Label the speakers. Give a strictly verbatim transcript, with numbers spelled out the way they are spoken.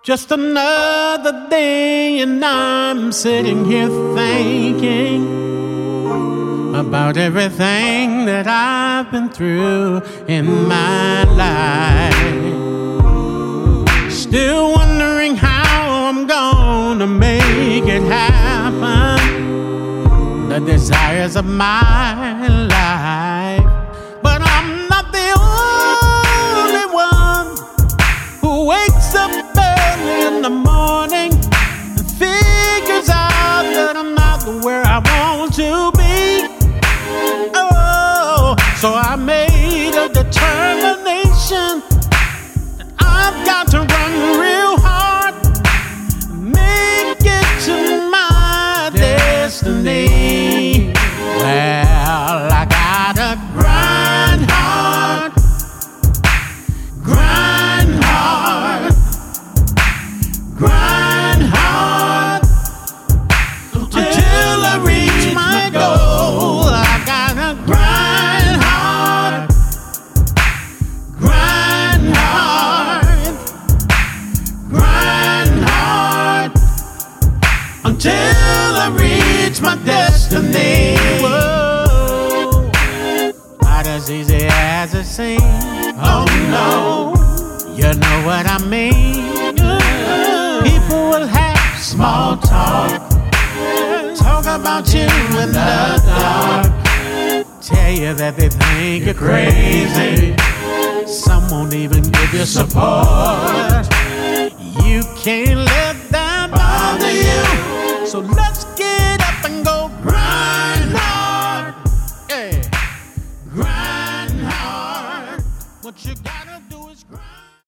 Speaker 1: Just another day and I'm sitting here thinking about everything that I've been through in my life. Still wondering how I'm gonna make it happen, the desires of my life. But I'm not the only one who wakes up early in the morning and figures out that I'm not where I want to be. Oh, so I made a determination that I've got to run real hard, make it to my destiny. Well, I gotta grind hard, grind hard, grind hard until I reach my goal. I gotta grind hard, grind hard, grind hard until I reach my destiny. Whoa, not as easy as it seems. Oh no, you know what I mean. People will have small talk, talk about you in the dark, tell you that they think you're crazy. Some won't even give you support. You can't let that bother you. So let's get up and go grind hard. Yeah, grind hard. What you gotta do is grind.